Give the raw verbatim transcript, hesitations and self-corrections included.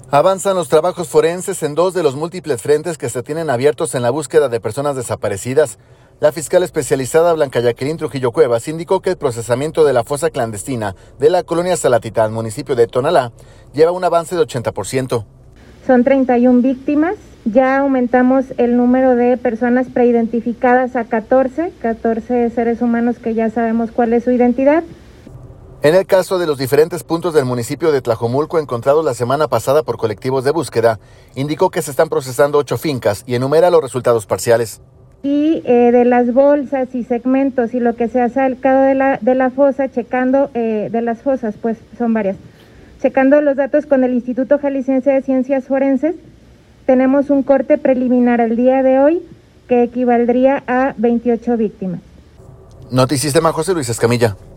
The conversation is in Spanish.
Avanzan los trabajos forenses en dos de los múltiples frentes que se tienen abiertos en la búsqueda de personas desaparecidas. La fiscal especializada Blanca Jacqueline Trujillo Cuevas indicó que el procesamiento de la fosa clandestina de la colonia Salatitán, municipio de Tonalá, lleva un avance de ochenta por ciento. Son treinta y una víctimas, ya aumentamos el número de personas preidentificadas a catorce, catorce seres humanos que ya sabemos cuál es su identidad. En el caso de los diferentes puntos del municipio de Tlajomulco encontrados la semana pasada por colectivos de búsqueda, indicó que se están procesando ocho fincas y enumera los resultados parciales. Y eh, de las bolsas y segmentos y lo que se ha sacado de la, de la fosa, checando, eh, de las fosas, pues son varias, checando los datos con el Instituto Jalisciense de Ciencias Forenses, tenemos un corte preliminar al día de hoy que equivaldría a veintiocho víctimas. Notisistema, José Luis Escamilla.